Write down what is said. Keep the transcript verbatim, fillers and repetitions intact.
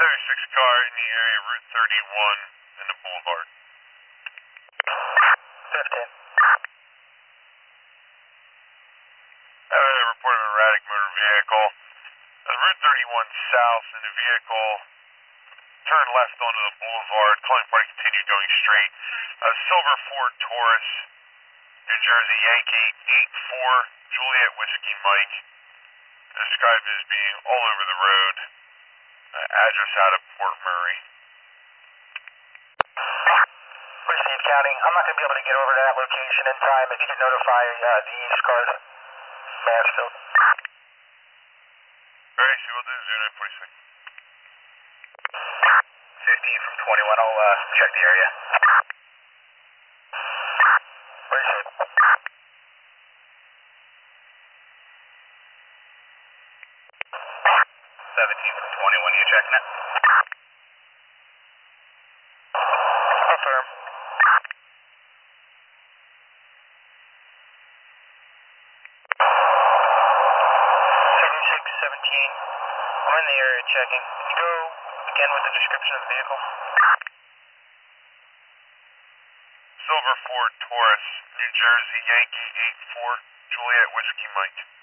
seventy-six car in the area of Route thirty-one and the Boulevard. fifteen. I have a report of an erratic motor vehicle. On Route thirty-one south, and the vehicle turned left onto the Boulevard. Calling party continued going straight. A silver Ford Taurus, New Jersey Yankee eight four, Juliet Whiskey Mike. Described as being all over the road. Uh, address out of Port Murray. Received, County. I'm not going to be able to get over to that location in time. If you could notify uh, the East cars, Mansfield. Very soon, we'll do zero nine forty-six. fifteen from twenty-one, I'll uh, check the area. Received. seventeen from twenty-one, you checking it? Affirm. seventy-six seventeen, I'm in the area checking. Can you go again with the description of the vehicle? Silver Ford Taurus, New Jersey Yankee eight four, Juliet Whiskey Mike.